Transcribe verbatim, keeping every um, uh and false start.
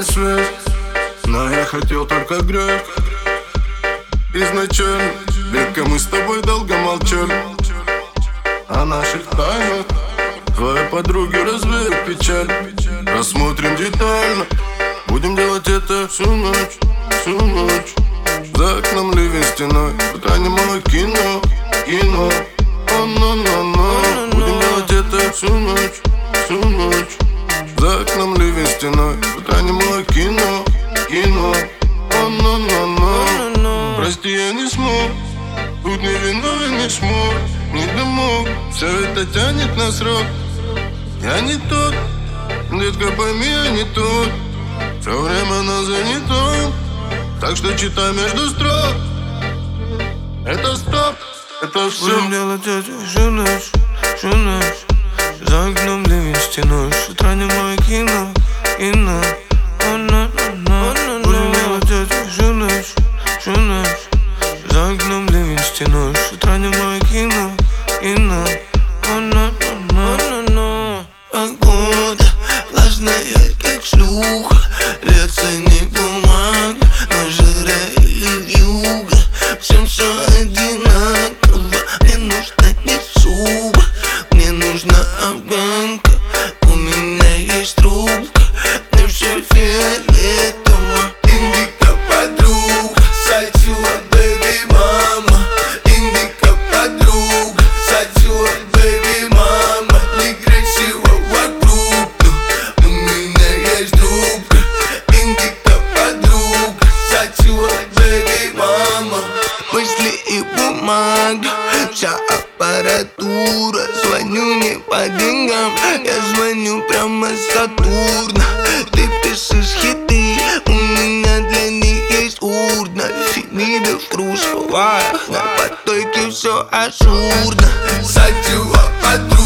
свет, но я хотел только грех. Изначально, века мы с тобой долго молчали о наших тайнах. Твои подруги развеют печаль. Рассмотрим детально. Будем делать это всю ночь, всю ночь. За окном ливень стеной, пока немало кино, кино. О-но-но-но. Будем делать это всю ночь, всю ночь. За окном ливень стеной, пока немало кино, кино. О-но-но-но. Прости, я не смог, тут не виновен, не смог, не домог. Все это тянет на срок. Я не тот, детка, пойми, я не тот. Все время на занятом, так что читай между строк. Это стоп, это все. Будем делать это всю ночь, всю ночь. За окном ливень стеной, с утра немое кино, кино. Будем делать это всю ночь, всю ночь. За окном ливень стеной, с утра немое кино, кино. Погода влажная, как шлюха. Льется не бумага, но жира и вьюга. Всем все одинаково. Мне нужна не шуба, мне нужна афганка. У меня есть трубка, мне все фиолетово. Индика подруга, сатила бэби мама. Индика подруга, сатила бэби мама. Некрасиво вокруг, но у меня есть трубка. Индика подруга, сатила бэби мама. Мысли и бумага, вся аппаратура. Звоню не по деньгам, я звоню прямо с Сатурна. Ты пишешь хиты, у меня для них есть урна. Фемиды в трусовых, на потоке все ажурно. Сатила подруга.